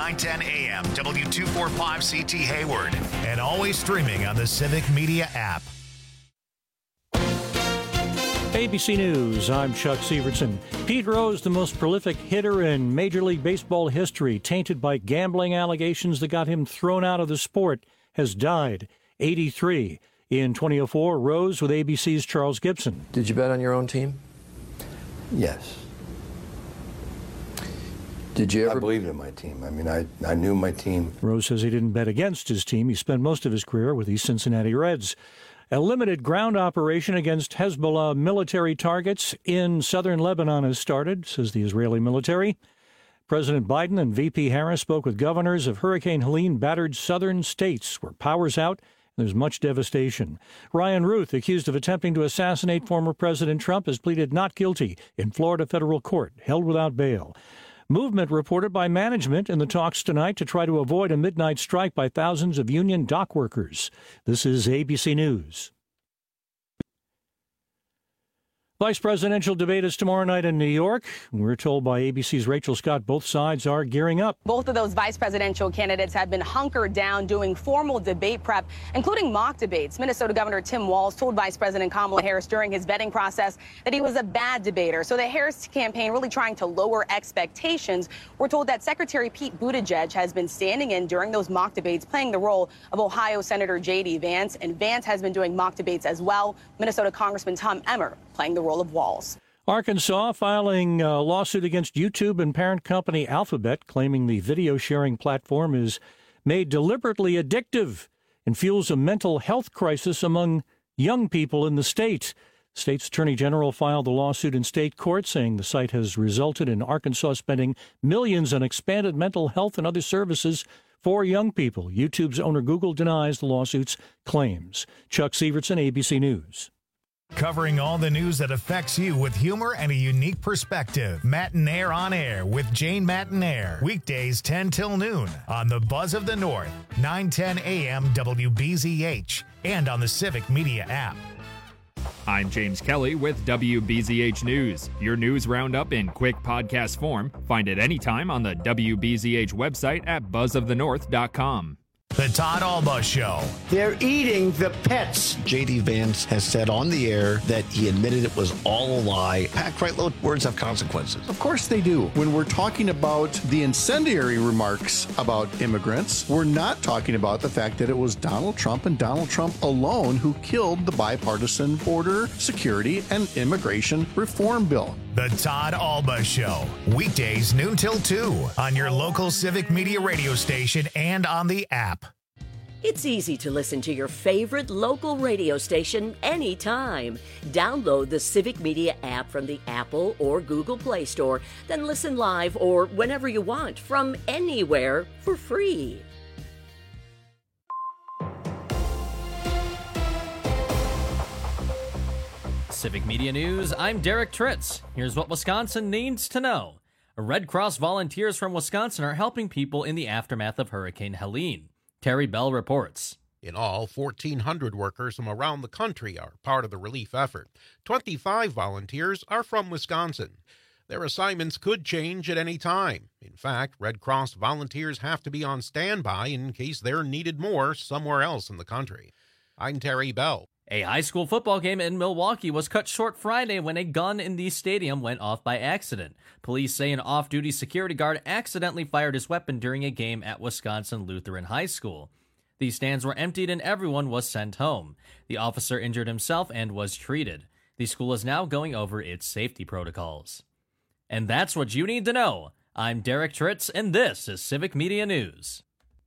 910 AM, W245CT Hayward. And always streaming on the Civic Media app. ABC News, I'm Chuck Severson. Pete Rose, the most prolific hitter in Major League Baseball history, tainted by gambling allegations that got him thrown out of the sport, has died, 83. In 2004, Rose with ABC's Charles Gibson. Did you bet on your own team? Yes. Did you ever? I believed in my team. I mean, I knew my team. Rose says he didn't bet against his team. He spent most of his career with the Cincinnati Reds. A limited ground operation against Hezbollah military targets in southern Lebanon has started, says the Israeli military. President Biden and VP Harris spoke with governors of Hurricane Helene battered southern states where power's out and there's much devastation. Ryan Ruth, accused of attempting to assassinate former President Trump, has pleaded not guilty in Florida federal court, held without bail. Movement reported by management in the talks tonight to try to avoid a midnight strike by thousands of union dock workers. This is ABC News. Vice presidential debate is tomorrow night in New York. We're told by ABC's Rachel Scott both sides are gearing up. Both of those vice presidential candidates have been hunkered down doing formal debate prep, including mock debates. Minnesota Governor Tim Walz told Vice President Kamala Harris during his vetting process that he was a bad debater. So the Harris campaign really trying to lower expectations. We're told that Secretary Pete Buttigieg has been standing in during those mock debates, playing the role of Ohio Senator J.D. Vance. And Vance has been doing mock debates as well. Minnesota Congressman Tom Emmer playing the role of Walz. Arkansas filing a lawsuit against YouTube and parent company Alphabet, claiming the video sharing platform is made deliberately addictive and fuels a mental health crisis among young people in the state. The state's attorney general filed the lawsuit in state court, saying the site has resulted in Arkansas spending millions on expanded mental health and other services for young people. YouTube's owner Google denies the lawsuit's claims. Chuck Severson, ABC News. Covering all the news that affects you with humor and a unique perspective. Matinaire on Air with Jane Matinaire. Weekdays 10 till noon on the Buzz of the North, 910 AM WBZH, and on the Civic Media app. I'm James Kelly with WBZH News. Your news roundup in quick podcast form. Find it anytime on the WBZH website at buzzofthenorth.com. The Todd Alba Show. They're eating the pets. J.D. Vance has said on the air that he admitted it was all a lie. Packed right low, words have consequences. Of course they do. When we're talking about the incendiary remarks about immigrants, we're not talking about the fact that it was Donald Trump and Donald Trump alone who killed the bipartisan border security and immigration reform bill. The Todd Alba Show. Weekdays noon till 2 on your local Civic Media radio station and on the app. It's easy to listen to your favorite local radio station anytime. Download the Civic Media app from the Apple or Google Play Store, then listen live or whenever you want from anywhere for free. Civic Media News, I'm Derek Tritz. Here's what Wisconsin needs to know. Red Cross volunteers from Wisconsin are helping people in the aftermath of Hurricane Helene. Terry Bell reports. In all, 1,400 workers from around the country are part of the relief effort. 25 volunteers are from Wisconsin. Their assignments could change at any time. In fact, Red Cross volunteers have to be on standby in case they're needed more somewhere else in the country. I'm Terry Bell. A high school football game in Milwaukee was cut short Friday when a gun in the stadium went off by accident. Police say an off-duty security guard accidentally fired his weapon during a game at Wisconsin Lutheran High School. The stands were emptied and everyone was sent home. The officer injured himself and was treated. The school is now going over its safety protocols. And that's what you need to know. I'm Derek Tritz, and this is Civic Media News.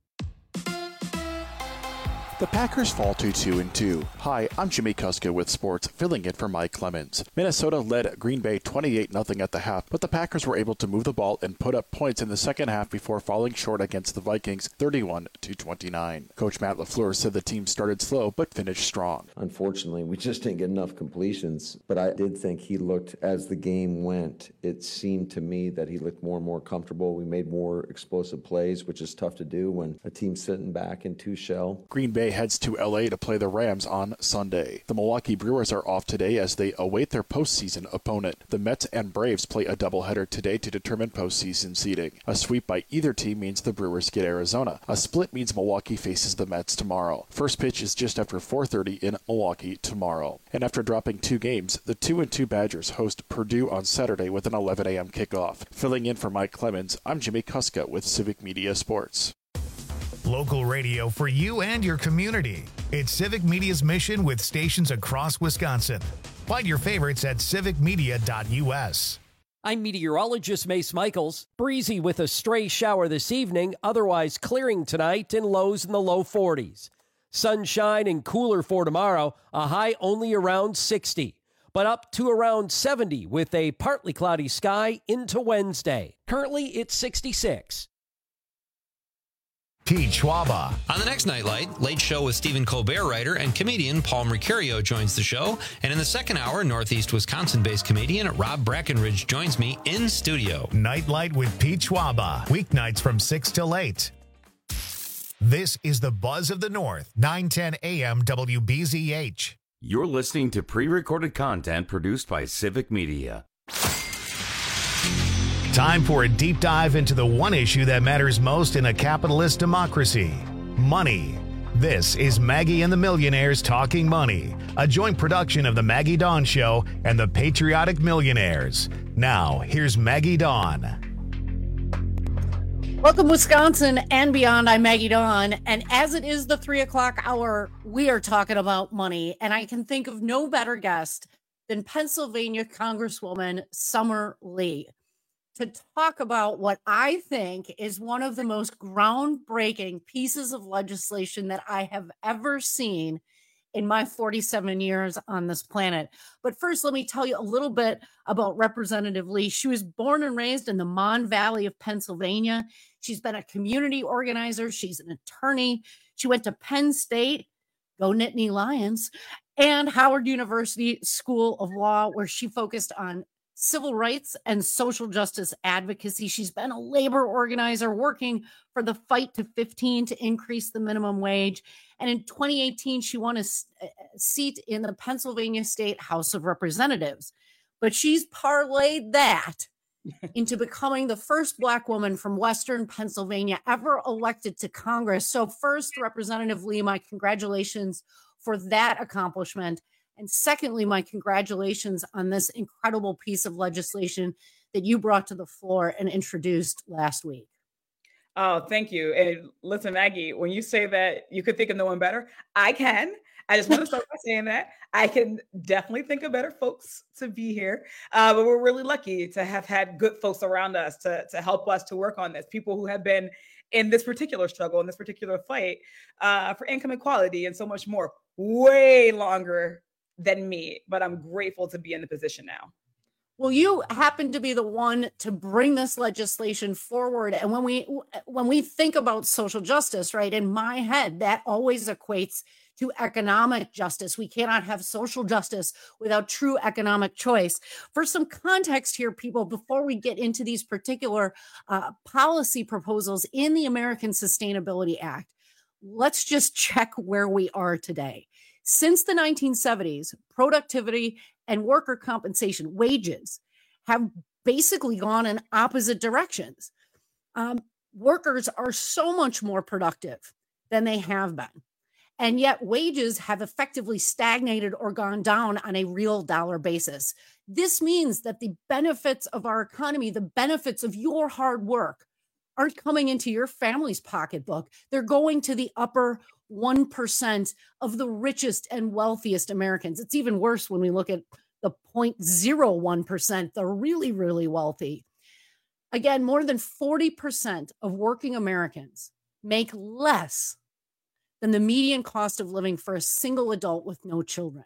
The Packers fall to 2-2. Hi, I'm Jimmy Kuska with sports, filling in for Mike Clemens. Minnesota led Green Bay 28-0 at the half, but the Packers were able to move the ball and put up points in the second half before falling short against the Vikings 31-29. Coach Matt LaFleur said the team started slow but finished strong. Unfortunately, we just didn't get enough completions, but I did think he looked, as the game went, it seemed to me that he looked more and more comfortable. We made more explosive plays, which is tough to do when a team's sitting back in two shell. Green Bay A heads to LA to play the Rams on Sunday. The Milwaukee Brewers are off today as they await their postseason opponent. The Mets and Braves play a doubleheader today to determine postseason seeding. A sweep by either team means the Brewers get Arizona. A split means Milwaukee faces the Mets tomorrow. First pitch is just after 4:30 in Milwaukee tomorrow. And after dropping 2 games, the 2-2 Badgers host Purdue on Saturday with an 11 a.m. kickoff. Filling in for Mike Clemens, I'm Jimmy Kuska with Civic Media Sports. Local radio for you and your community. It's Civic Media's mission with stations across Wisconsin. Find your favorites at civicmedia.us. I'm meteorologist Mace Michaels. Breezy with a stray shower this evening, otherwise clearing tonight and lows in the low 40s. Sunshine and cooler for tomorrow, a high only around 60, but up to around 70 with a partly cloudy sky into Wednesday. Currently, it's 66. Pete Schwaba. On the next Nightlight, Late Show with Stephen Colbert writer and comedian Paul Mercurio joins the show. And in the second hour, Northeast Wisconsin-based comedian Rob Brackenridge joins me in studio. Nightlight with Pete Schwaba. Weeknights from 6 till 8. This is the Buzz of the North, 910 AM WBZH. You're listening to pre-recorded content produced by Civic Media. Time for a deep dive into the one issue that matters most in a capitalist democracy: money. This is Maggie and the Millionaires Talking Money, a joint production of The Maggie Dawn Show and The Patriotic Millionaires. Now, here's Maggie Dawn. Welcome, Wisconsin and beyond. I'm Maggie Dawn, and as it is the 3 o'clock hour, we are talking about money, and I can think of no better guest than Pennsylvania Congresswoman Summer Lee to talk about what I think is one of the most groundbreaking pieces of legislation that I have ever seen in my 47 years on this planet. But first, let me tell you a little bit about Representative Lee. She was born and raised in the Mon Valley of Pennsylvania. She's been a community organizer. She's an attorney. She went to Penn State, go Nittany Lions, and Howard University School of Law, where she focused on civil rights and social justice advocacy. She's been a labor organizer working for the fight to 15 to increase the minimum wage. And in 2018, she won a seat in the Pennsylvania State House of Representatives. But she's parlayed that into becoming the first Black woman from Western Pennsylvania ever elected to Congress. So first, Representative Lee, my congratulations for that accomplishment. And secondly, my congratulations on this incredible piece of legislation that you brought to the floor and introduced last week. Oh, thank you. And listen, Maggie, when you say that you could think of no one better, I can. I just want to start by saying that. I can definitely think of better folks to be here. But we're really lucky to have had good folks around us to help us to work on this. People who have been in this particular struggle, in this particular fight for income equality and so much more, way longer than me, but I'm grateful to be in the position now. Well, you happen to be the one to bring this legislation forward. And when we think about social justice, right, in my head, that always equates to economic justice. We cannot have social justice without true economic choice. For some context here, people, before we get into these particular policy proposals in the American Sustainability Act, let's just check where we are today. Since the 1970s, productivity and worker compensation, wages, have basically gone in opposite directions. Workers are so much more productive than they have been. And yet wages have effectively stagnated or gone down on a real dollar basis. This means that the benefits of our economy, the benefits of your hard work, aren't coming into your family's pocketbook. They're going to the upper 1% of the richest and wealthiest Americans. It's even worse when we look at the 0.01%, the really, really wealthy. Again, more than 40% of working Americans make less than the median cost of living for a single adult with no children.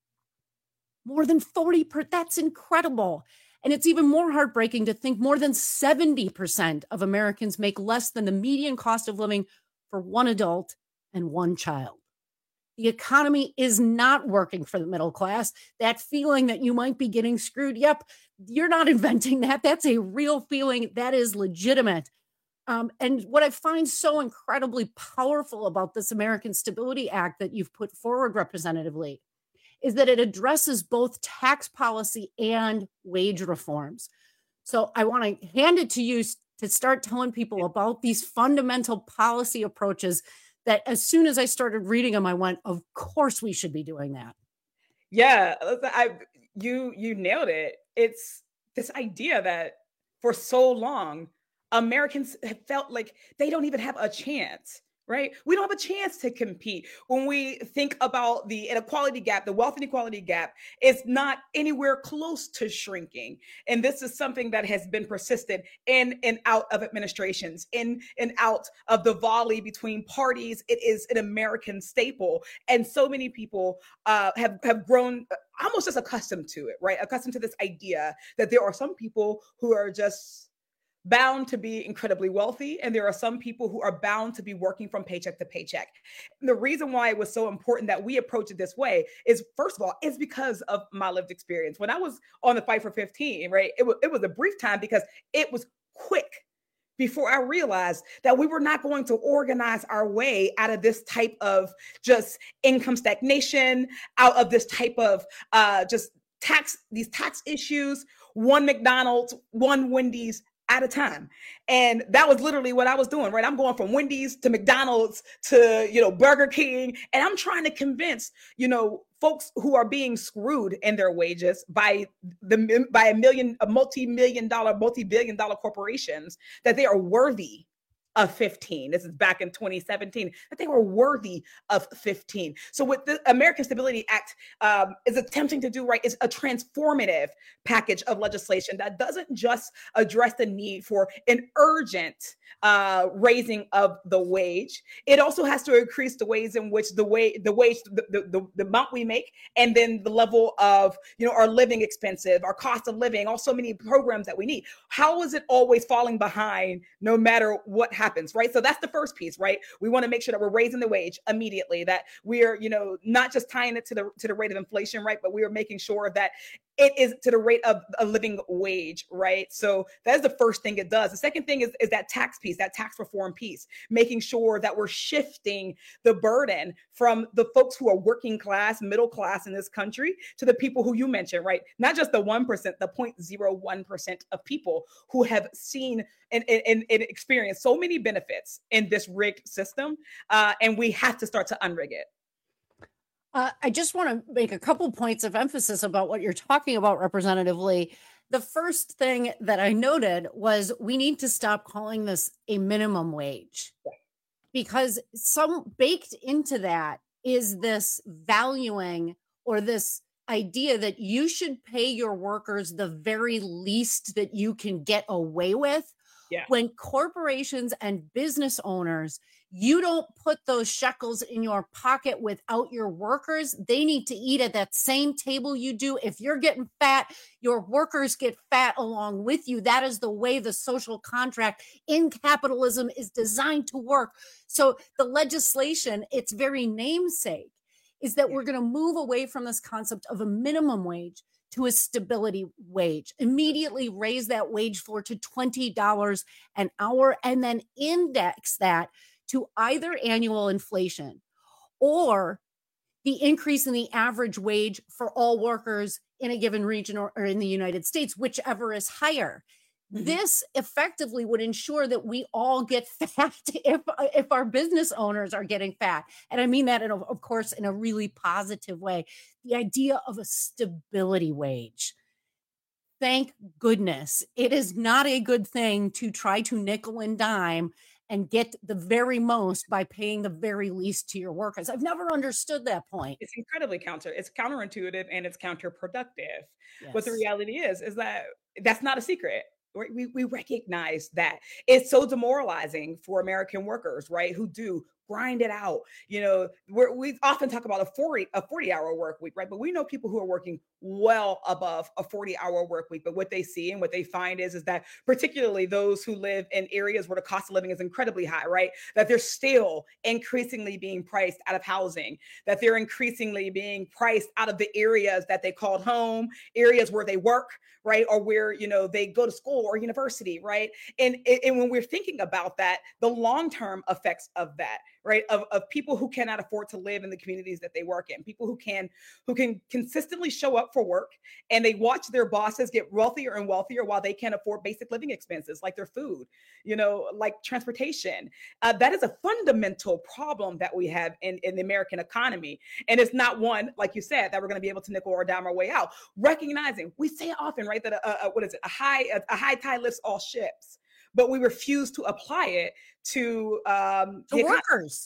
More than 40%, that's incredible. And it's even more heartbreaking to think more than 70% of Americans make less than the median cost of living for one adult and one child. The economy is not working for the middle class. That feeling that you might be getting screwed, yep, you're not inventing that. That's a real feeling that is legitimate. And what I find so incredibly powerful about this American Stability Act that you've put forward, Representative Lee, is that it addresses both tax policy and wage reforms. So I want to hand it to you to start telling people about these fundamental policy approaches that as soon as I started reading them, I went, of course we should be doing that. Yeah, you nailed it. It's this idea that for so long, Americans have felt like they don't even have a chance, right? We don't have a chance to compete. When we think about the inequality gap, the wealth inequality gap is not anywhere close to shrinking. And this is something that has been persistent in and out of administrations, in and out of the volley between parties. It is an American staple. And so many people have grown almost just accustomed to it, right? Accustomed to this idea that there are some people who are just bound to be incredibly wealthy, and there are some people who are bound to be working from paycheck to paycheck. And the reason why it was so important that we approach it this way is, first of all, is because of my lived experience. When I was on the Fight for 15, right, it was a brief time because it was quick before I realized that we were not going to organize our way out of this type of just income stagnation, out of this type of these tax issues, one McDonald's, one Wendy's at a time. And that was literally what I was doing, right? I'm going from Wendy's to McDonald's to, Burger King. And I'm trying to convince, folks who are being screwed in their wages by multi-billion dollar corporations that they are worthy of 15. This is back in 2017, that they were worthy of 15. So what the American Stability Act is attempting to do, right, is a transformative package of legislation that doesn't just address the need for an urgent raising of the wage. It also has to increase the ways in which the amount we make, and then the level of, our living expenses, our cost of living, also many programs that we need. How is it always falling behind no matter what happens, right? So that's the first piece, right? We want to make sure that we're raising the wage immediately, that we are, not just tying it to the rate of inflation, right? But we are making sure that it is to the rate of a living wage, right? So that is the first thing it does. The second thing is that tax piece, that tax reform piece, making sure that we're shifting the burden from the folks who are working class, middle class in this country to the people who you mentioned, right? Not just the 1%, the 0.01% of people who have seen and experienced so many benefits in this rigged system. And we have to start to unrig it. I just want to make a couple points of emphasis about what you're talking about, Representative Lee. The first thing that I noted was we need to stop calling this a minimum wage, because baked into that is this valuing or this idea that you should pay your workers the very least that you can get away with. Yeah. When corporations and business owners, you don't put those shekels in your pocket without your workers. They need to eat at that same table you do. If you're getting fat, your workers get fat along with you. That is the way the social contract in capitalism is designed to work. So the legislation, its very namesake, is that we're going to move away from this concept of a minimum wage to a stability wage, immediately raise that wage floor to $20 an hour, and then index that to either annual inflation or the increase in the average wage for all workers in a given region or in the United States, whichever is higher. Mm-hmm. This effectively would ensure that we all get fat if our business owners are getting fat. And I mean that, of course, in a really positive way. The idea of a stability wage. Thank goodness. It is not a good thing to try to nickel and dime and get the very most by paying the very least to your workers. I've never understood that point. It's incredibly it's counterintuitive and it's counterproductive. Yes. But the reality is that that's not a secret. We recognize that it's so demoralizing for American workers, right, who do grind it out. We often talk about a 40-hour work week, right? But we know people who are working well above a 40-hour work week. But what they see and what they find is that particularly those who live in areas where the cost of living is incredibly high, right? That they're still increasingly being priced out of housing, that they're increasingly being priced out of the areas that they called home, areas where they work, right? Or where, they go to school school or university, right? And when we're thinking about that, the long-term effects of that, right? Of people who cannot afford to live in the communities that they work in, people who can consistently show up for work and they watch their bosses get wealthier and wealthier while they can't afford basic living expenses like their food, like transportation. That is a fundamental problem that we have in the American economy. And it's not one, like you said, that we're going to be able to nickel or dime our way out. Recognizing, we say often, right, that a high tide lifts all ships, but we refuse to apply it to workers.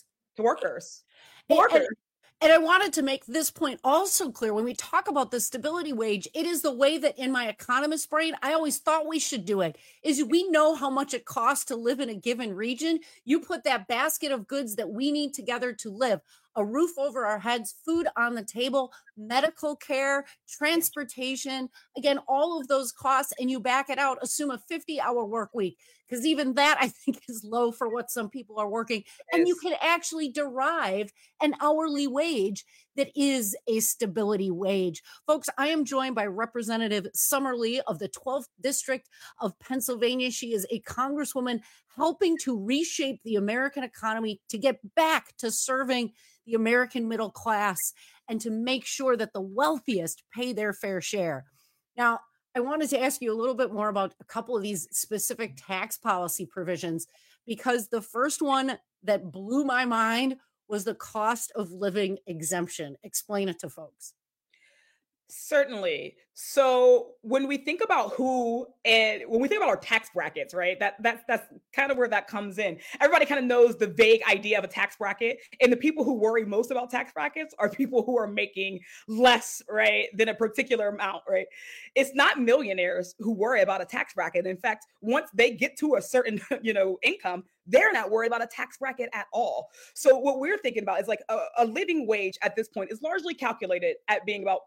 And I wanted to make this point also clear. When we talk about the stability wage, it is the way that in my economist brain, I always thought we should do it, is we know how much it costs to live in a given region. You put that basket of goods that we need together to live, a roof over our heads, food on the table, medical care, transportation, again, all of those costs, and you back it out, assume a 50-hour work week, because even that I think is low for what some people are working. And you can actually derive an hourly wage that is a stability wage. Folks, I am joined by Representative Summer Lee of the 12th District of Pennsylvania. She is a congresswoman helping to reshape the American economy to get back to serving the American middle class and to make sure that the wealthiest pay their fair share. Now, I wanted to ask you a little bit more about a couple of these specific tax policy provisions, because the first one that blew my mind was the cost of living exemption. Explain it to folks. Certainly. So when we think about when we think about our tax brackets, right, that's kind of where that comes in. Everybody kind of knows the vague idea of a tax bracket, and the people who worry most about tax brackets are people who are making less, right, than a particular amount, right? It's not millionaires who worry about a tax bracket. In fact, once they get to a certain, income, they're not worried about a tax bracket at all. So what we're thinking about is like a living wage at this point is largely calculated at being about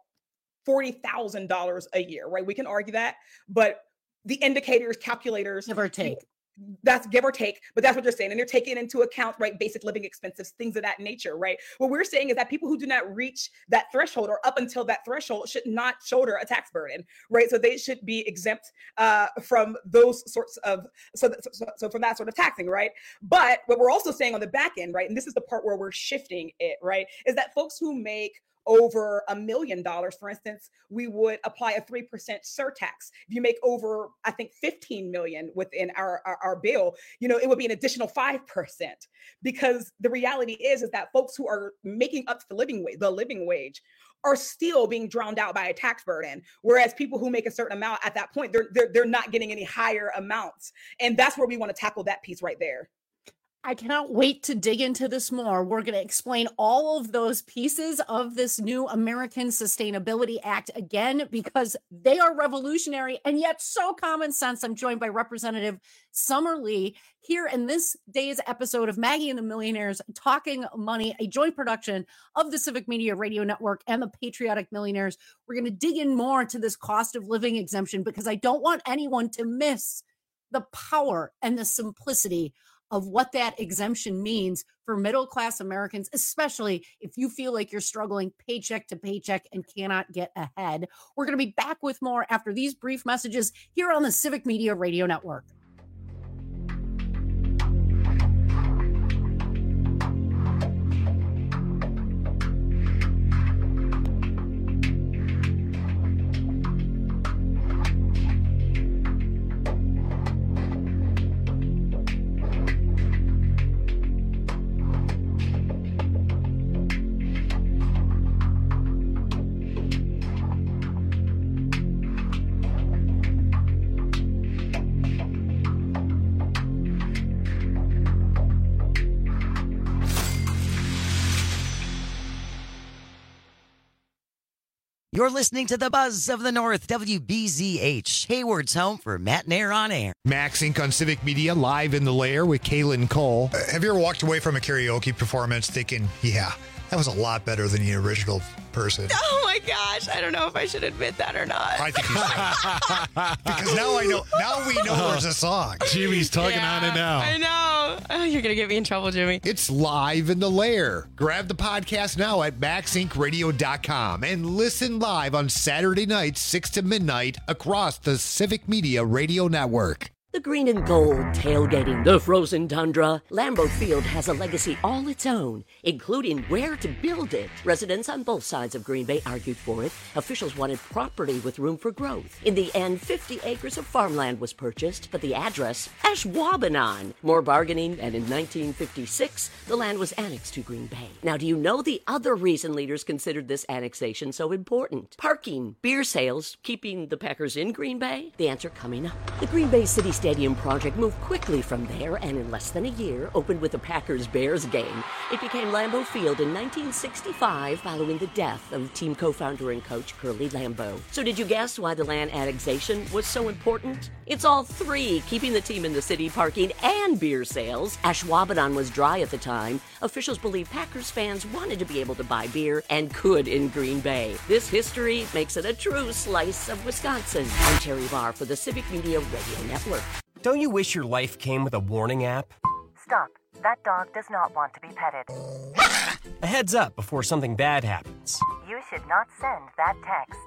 $40,000 a year, right? We can argue that, but the indicators, calculators, give or take. That's give or take, but that's what you're saying. And they're taking into account, right, basic living expenses, things of that nature, right? What we're saying is that people who do not reach that threshold or up until that threshold should not shoulder a tax burden, right? So they should be exempt from those sorts of, so from that sort of taxing, right? But what we're also saying on the back end, right, and this is the part where we're shifting it, right, is that folks who make over $1 million, for instance, we would apply a 3% surtax. If you make over, I think, 15 million within our bill, it would be an additional 5%. Because the reality is that folks who are making up the living wage are still being drowned out by a tax burden. Whereas people who make a certain amount at that point, they're not getting any higher amounts. And that's where we want to tackle that piece right there. I cannot wait to dig into this more. We're going to explain all of those pieces of this new American Sustainability Act again, because they are revolutionary and yet so common sense. I'm joined by Representative Summer Lee here in this day's episode of Maggie and the Millionaires Talking Money, a joint production of the Civic Media Radio Network and the Patriotic Millionaires. We're going to dig in more to this cost of living exemption, because I don't want anyone to miss the power and the simplicity of what that exemption means for middle-class Americans, especially if you feel like you're struggling paycheck to paycheck and cannot get ahead. We're going to be back with more after these brief messages here on the Civic Media Radio Network. You're listening to the Buzz of the North, WBZH, Hayward's home for Matt and Air on Air. Max Inc. on Civic Media, live in the lair with Kaylin Cole. Have you ever walked away from a karaoke performance thinking, yeah, That was a lot better than the original person. Oh my gosh, I don't know if I should admit that or not. I think you should. Because now I know. Now we know there's a song. Jimmy's tugging on it now. I know. Oh, you're going to get me in trouble, Jimmy. It's Live in the Lair. Grab the podcast now at MaxIncRadio.com and listen live on Saturday nights, 6 to midnight, across the Civic Media Radio Network. The green and gold tailgating the frozen tundra. Lambeau Field has a legacy all its own, including where to build it. Residents on both sides of Green Bay argued for it. Officials wanted property with room for growth. In the end, 50 acres of farmland was purchased, but the address, Ashwaubenon. More bargaining, and in 1956, the land was annexed to Green Bay. Now, do you know the other reason leaders considered this annexation so important? Parking, beer sales, keeping the Packers in Green Bay? The answer coming up. The Green Bay City Stadium project moved quickly from there and in less than a year opened with a Packers-Bears game. It became Lambeau Field in 1965 following the death of team co-founder and coach Curly Lambeau. So did you guess why the land annexation was so important? It's all three, keeping the team in the city, parking, and beer sales. Ashwaubenon was dry at the time. Officials believe Packers fans wanted to be able to buy beer and could in Green Bay. This history makes it a true slice of Wisconsin. I'm Terry Barr for the Civic Media Radio Network. Don't you wish your life came with a warning app? Stop. That dog does not want to be petted. A heads up before something bad happens. You should not send that text.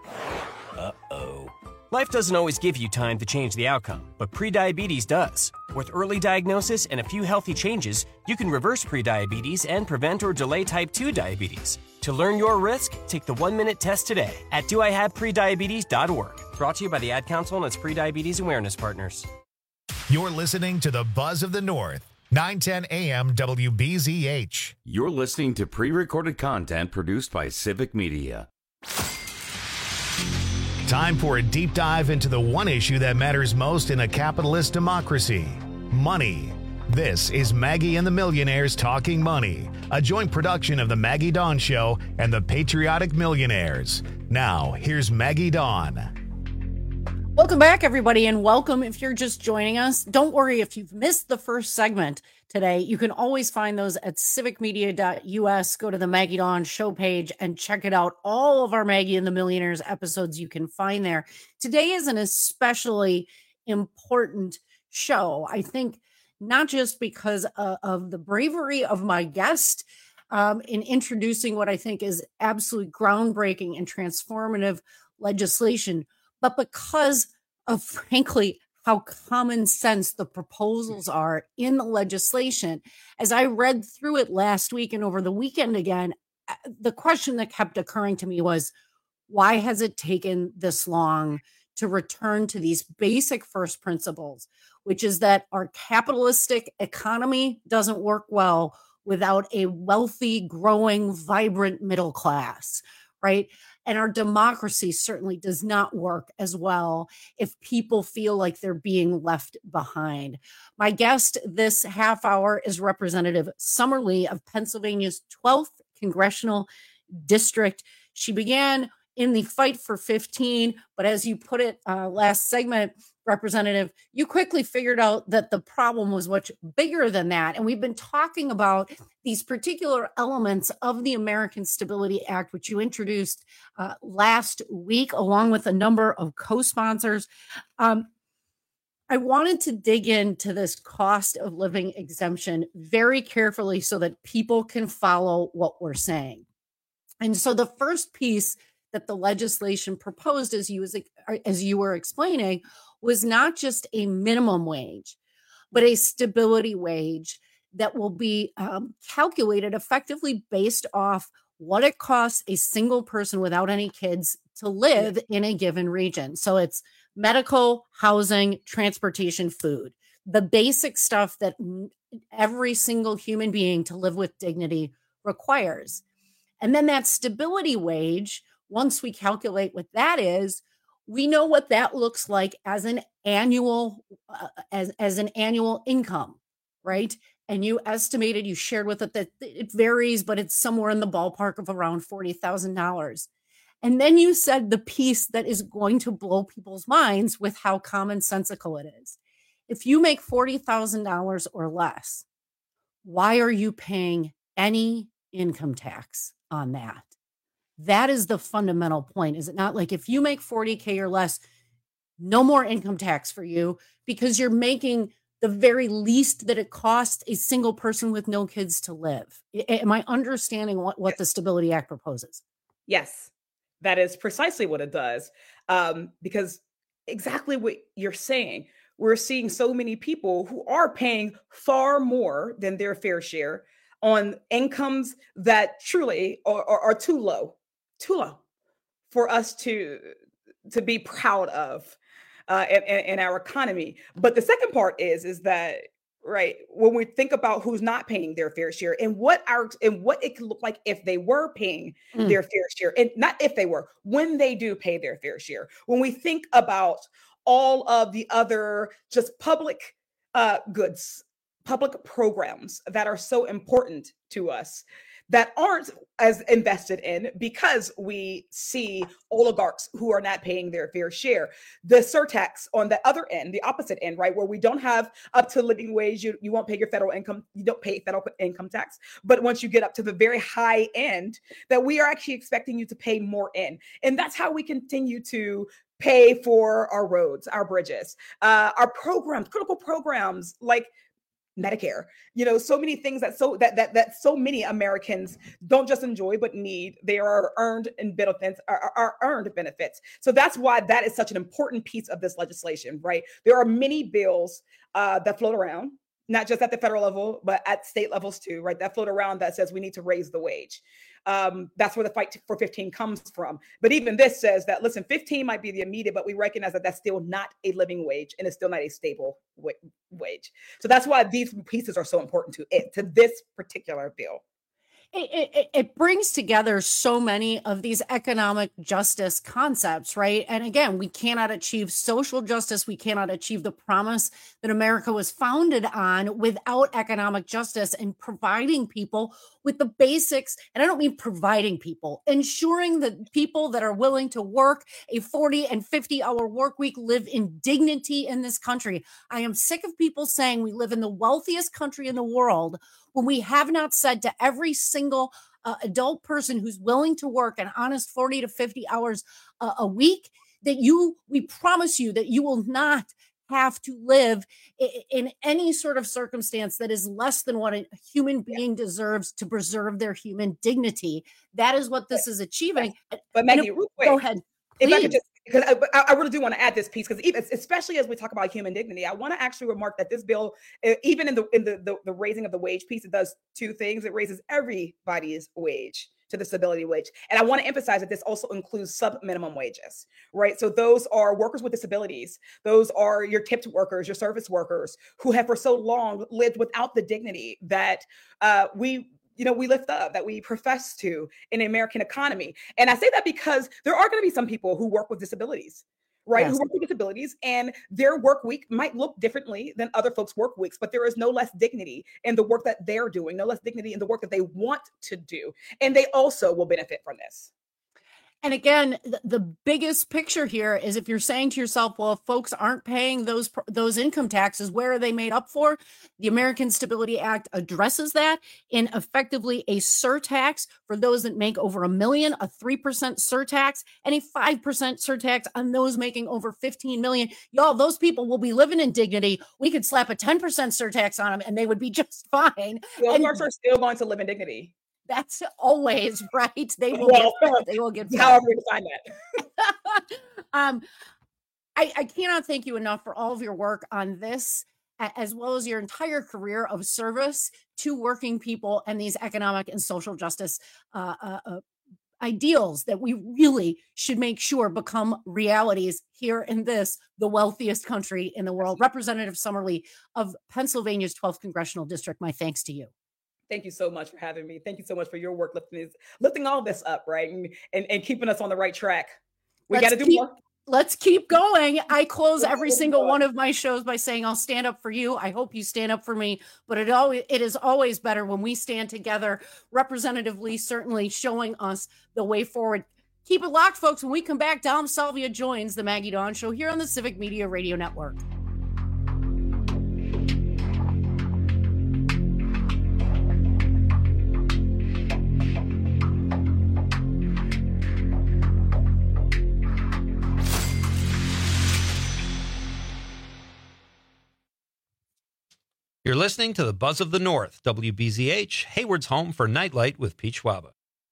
Uh-oh. Life doesn't always give you time to change the outcome, but prediabetes does. With early diagnosis and a few healthy changes, you can reverse prediabetes and prevent or delay type 2 diabetes. To learn your risk, take the 1-minute test today at doihaveprediabetes.org. Brought to you by the Ad Council and its prediabetes awareness partners. You're listening to the Buzz of the North, 910 AM WBZH. You're listening to pre-recorded content produced by Civic Media. Time for a deep dive into the one issue that matters most in a capitalist democracy: money. This is Maggie and the Millionaires Talking Money, a joint production of the Maggie Dawn Show and the Patriotic Millionaires. Now, here's Maggie Dawn. Welcome back, everybody, and welcome if you're just joining us. Don't worry if you've missed the first segment today. You can always find those at civicmedia.us. Go to the Maggie Dawn show page and check it out. All of our Maggie and the Millionaires episodes you can find there. Today is an especially important show, I think, not just because of the bravery of my guest in introducing what I think is absolutely groundbreaking and transformative legislation, but because of, frankly, how common sense the proposals are in the legislation. As I read through it last week and over the weekend again, the question that kept occurring to me was, why has it taken this long to return to these basic first principles, which is that our capitalistic economy doesn't work well without a wealthy, growing, vibrant middle class, right? And our democracy certainly does not work as well if people feel like they're being left behind. My guest this half hour is Representative Summer Lee of Pennsylvania's 12th Congressional District. She began in the fight for 15, but as you put it last segment, Representative, you quickly figured out that the problem was much bigger than that. And we've been talking about these particular elements of the American Stability Act, which you introduced last week, along with a number of co-sponsors. I wanted to dig into this cost of living exemption very carefully so that people can follow what we're saying. And so the first piece that the legislation proposed, as you were explaining, was not just a minimum wage, but a stability wage that will be calculated effectively based off what it costs a single person without any kids to live in a given region. So it's medical, housing, transportation, food, the basic stuff that every single human being to live with dignity requires. And then that stability wage, once we calculate what that is, we know what that looks like as an annual as an annual income, right? And you estimated, you shared with it that it varies, but it's somewhere in the ballpark of around $40,000. And then you said the piece that is going to blow people's minds with how commonsensical it is. If you make $40,000 or less, why are you paying any income tax on that. That is the fundamental point. Is it not? Like, if you make 40K or less, no more income tax for you, because you're making the very least that it costs a single person with no kids to live. Am I understanding what the Stability Act proposes? Yes, that is precisely what it does. Because exactly what you're saying, we're seeing so many people who are paying far more than their fair share on incomes that truly are too low for us to be proud of in our economy. But the second part is that, right, when we think about who's not paying their fair share and what it could look like if they were paying their fair share, and not if they were, when they do pay their fair share, when we think about all of the other just public goods, public programs that are so important to us that aren't as invested in because we see oligarchs who are not paying their fair share. The surtax on the other end, the opposite end, right, where we don't have up to living wage, you won't pay your federal income, you don't pay federal income tax. But once you get up to the very high end, that we are actually expecting you to pay more in. And that's how we continue to pay for our roads, our bridges, our programs, critical programs like Medicare, so many things that so many Americans don't just enjoy but need. They are earned benefits. Are earned benefits. So that's why that is such an important piece of this legislation, right? There are many bills that float around, not just at the federal level, but at state levels too, right? That float around that says we need to raise the wage. That's where the fight for 15 comes from. But even this says that, listen, 15 might be the immediate, but we recognize that that's still not a living wage and it's still not a stable wage. So that's why these pieces are so important to this particular bill. It brings together so many of these economic justice concepts, right? And again, we cannot achieve social justice. We cannot achieve the promise that America was founded on without economic justice and providing people with the basics. And I don't mean providing people, ensuring that people that are willing to work a 40 and 50-hour work week live in dignity in this country. I am sick of people saying we live in the wealthiest country in the world when we have not said to every single adult person who's willing to work an honest 40 to 50 hours a week, that we promise you that you will not have to live in any sort of circumstance that is less than what a human being deserves to preserve their human dignity. That is what this is achieving. But Maggie, real quick, go ahead. If I could just, because I really do want to add this piece, because especially as we talk about human dignity, I want to actually remark that this bill, even in the raising of the wage piece, it does two things. It raises everybody's wage to the stability wage. And I want to emphasize that this also includes sub-minimum wages, right? So those are workers with disabilities. Those are your tipped workers, your service workers who have for so long lived without the dignity that we lift up, that we profess to in the American economy. And I say that because there are going to be some people who work with disabilities, right? Yes. Who work with disabilities, and their work week might look differently than other folks' work weeks, but there is no less dignity in the work that they're doing, no less dignity in the work that they want to do. And they also will benefit from this. And again, the biggest picture here is if you're saying to yourself, well, if folks aren't paying those income taxes, where are they made up for? The American Stability Act addresses that in effectively a surtax for those that make over $1 million, a 3% surtax, and a 5% surtax on those making over $15 million. Y'all, those people will be living in dignity. We could slap a 10% surtax on them and they would be just fine. Well, folks are still going to live in dignity. That's always right. They will get however we define that. I cannot thank you enough for all of your work on this, as well as your entire career of service to working people and these economic and social justice ideals that we really should make sure become realities here in the wealthiest country in the world. Representative Summerlee of Pennsylvania's 12th Congressional District, my thanks to you. Thank you so much for having me. Thank you so much for your work lifting all this up, right? And keeping us on the right track. We got to do more. Let's keep going. I close every single one of my shows by saying I'll stand up for you. I hope you stand up for me, but it is always better when we stand together. Representative Lee certainly showing us the way forward. Keep it locked, folks. When we come back, Dom Salvia joins the Maggie Dawn Show here on the Civic Media Radio Network. You're listening to the Buzz of the North, WBZH, Hayward's home for Nightlight with Pete Schwaba.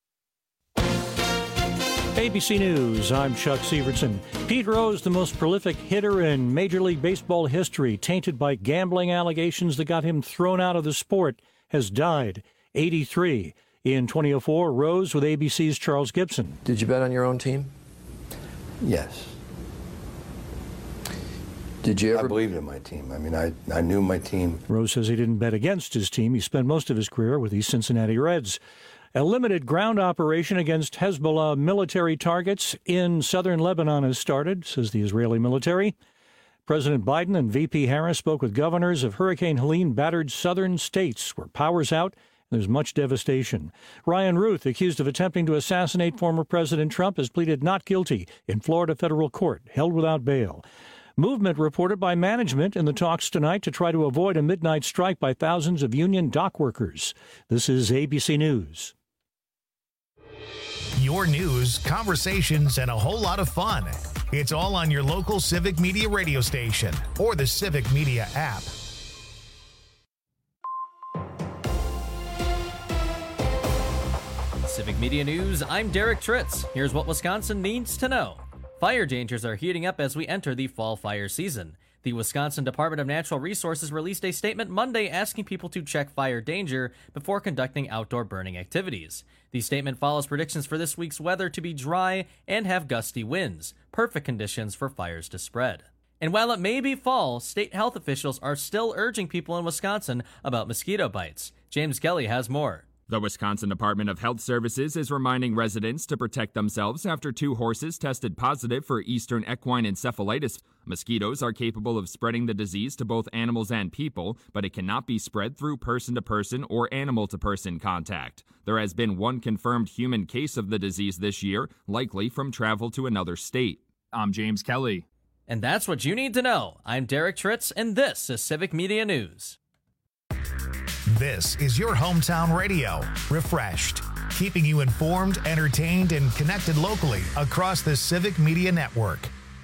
ABC News, I'm Chuck Severson. Pete Rose, the most prolific hitter in Major League Baseball history, tainted by gambling allegations that got him thrown out of the sport, has died, 83. In 2004, Rose with ABC's Charles Gibson. Did you bet on your own team? Yes. Did you ever? I believed in my team. I mean, I knew my team. Rose says he didn't bet against his team. He spent most of his career with the Cincinnati Reds. A limited ground operation against Hezbollah military targets in southern Lebanon has started, says the Israeli military. President Biden and VP Harris spoke with governors of Hurricane Helene battered southern states where power's out and there's much devastation. Ryan Ruth, accused of attempting to assassinate former President Trump, has pleaded not guilty in Florida federal court, held without bail. Movement reported by management in the talks tonight to try to avoid a midnight strike by thousands of union dock workers. This is ABC News. Your news, conversations, and a whole lot of fun. It's all on your local Civic Media radio station or the Civic Media app. Civic Media News, I'm Derek Tritz. Here's what Wisconsin needs to know. Fire dangers are heating up as we enter the fall fire season. The Wisconsin Department of Natural Resources released a statement Monday asking people to check fire danger before conducting outdoor burning activities. The statement follows predictions for this week's weather to be dry and have gusty winds, perfect conditions for fires to spread. And while it may be fall, state health officials are still urging people in Wisconsin about mosquito bites. James Kelly has more. The Wisconsin Department of Health Services is reminding residents to protect themselves after 2 horses tested positive for Eastern equine encephalitis. Mosquitoes are capable of spreading the disease to both animals and people, but it cannot be spread through person-to-person or animal-to-person contact. There has been 1 confirmed human case of the disease this year, likely from travel to another state. I'm James Kelly. And that's what you need to know. I'm Derek Tritz, and this is Civic Media News. This is your hometown radio, refreshed, keeping you informed, entertained, and connected locally across the Civic Media Network.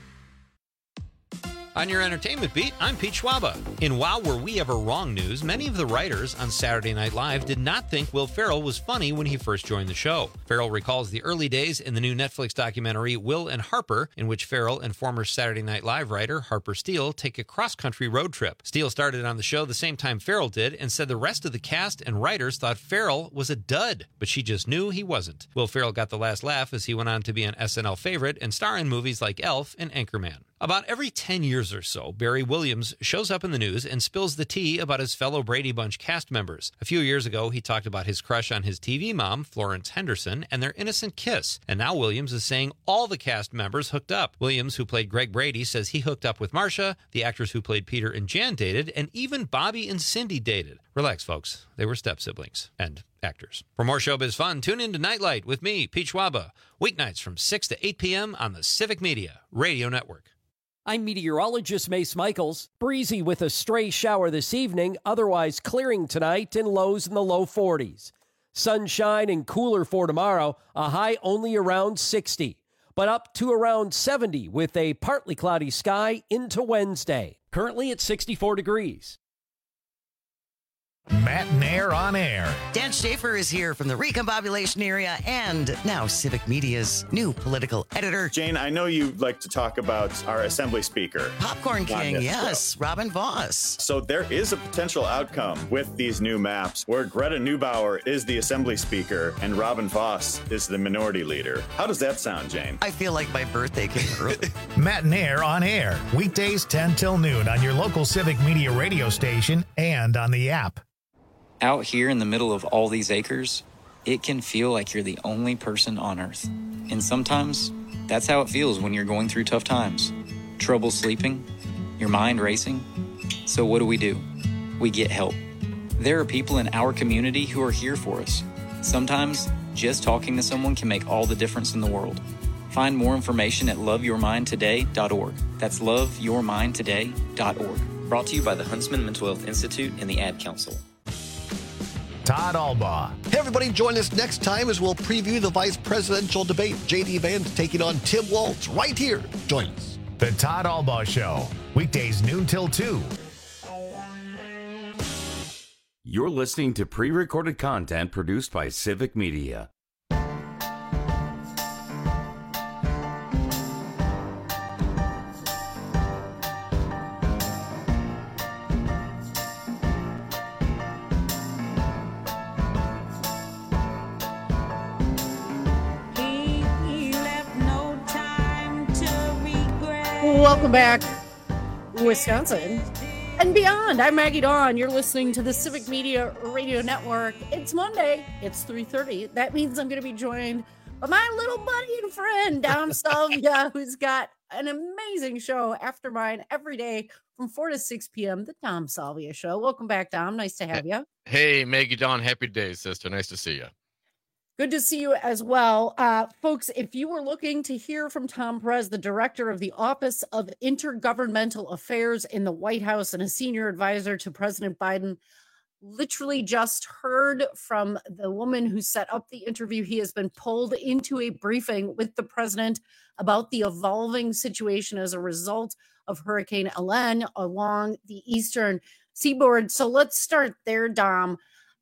On your entertainment beat, I'm Pete Schwaba. In Wow Were We Ever Wrong news, many of the writers on Saturday Night Live did not think Will Ferrell was funny when he first joined the show. Ferrell recalls the early days in the new Netflix documentary Will and Harper, in which Ferrell and former Saturday Night Live writer Harper Steele take a cross-country road trip. Steele started on the show the same time Ferrell did and said the rest of the cast and writers thought Ferrell was a dud, but she just knew he wasn't. Will Ferrell got the last laugh as he went on to be an SNL favorite and star in movies like Elf and Anchorman. About every 10 years or so, Barry Williams shows up in the news and spills the tea about his fellow Brady Bunch cast members. A few years ago, he talked about his crush on his TV mom, Florence Henderson, and their innocent kiss. And now Williams is saying all the cast members hooked up. Williams, who played Greg Brady, says he hooked up with Marcia, the actors who played Peter and Jan dated, and even Bobby and Cindy dated. Relax, folks. They were step-siblings and actors. For more showbiz fun, tune in to Nightlight with me, Pete Schwaba, weeknights from 6 to 8 p.m. on the Civic Media Radio Network. I'm meteorologist Mace Michaels. Breezy with a stray shower this evening, otherwise clearing tonight and lows in the low 40s. Sunshine and cooler for tomorrow, a high only around 60, but up to around 70 with a partly cloudy sky into Wednesday. Currently at 64 degrees. Matt and Air on Air. Dan Schaefer is here from the Recombobulation area and now Civic Media's new political editor. Jane, I know you like to talk about our Assembly Speaker. Popcorn King, yes, Robin Voss. So there is a potential outcome with these new maps where Greta Neubauer is the Assembly Speaker and Robin Voss is the Minority Leader. How does that sound, Jane? I feel like my birthday came early. Matt and Air on Air, weekdays 10 till noon on your local Civic Media radio station and on the app. Out here in the middle of all these acres, it can feel like you're the only person on Earth. And sometimes, that's how it feels when you're going through tough times. Trouble sleeping, your mind racing. So what do? We get help. There are people in our community who are here for us. Sometimes, just talking to someone can make all the difference in the world. Find more information at loveyourmindtoday.org. That's loveyourmindtoday.org. Brought to you by the Huntsman Mental Health Institute and the Ad Council. Todd Albaugh. Hey, everybody, join us next time as we'll preview the vice presidential debate. J.D. Vance taking on Tim Walz right here. Join us. The Todd Albaugh Show, weekdays noon till 2. You're listening to pre-recorded content produced by Civic Media. Welcome back, Wisconsin and beyond. I'm Maggie Dawn. You're listening to the Civic Media Radio Network. It's Monday. It's 3:30. That means I'm going to be joined by my little buddy and friend, Dom Salvia, who's got an amazing show after mine every day from 4 to 6 p.m., the Dom Salvia Show. Welcome back, Dom. Nice to have you. Hey, Maggie Dawn. Happy days, sister. Nice to see you. Good to see you as well. Folks, if you were looking to hear from Tom Perez, the director of the Office of Intergovernmental Affairs in the White House and a senior advisor to President Biden, literally just heard from the woman who set up the interview. He has been pulled into a briefing with the president about the evolving situation as a result of Hurricane Helene along the eastern seaboard. So let's start there, Dom.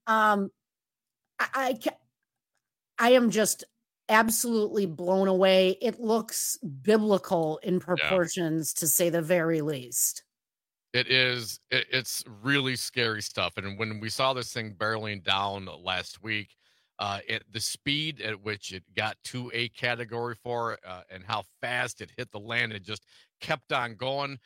I am just absolutely blown away. It looks biblical in proportions, to say the very least. It is. It's really scary stuff. And when we saw this thing barreling down last week, the speed at which it got to a Category 4 and how fast it hit the land, it just kept on going.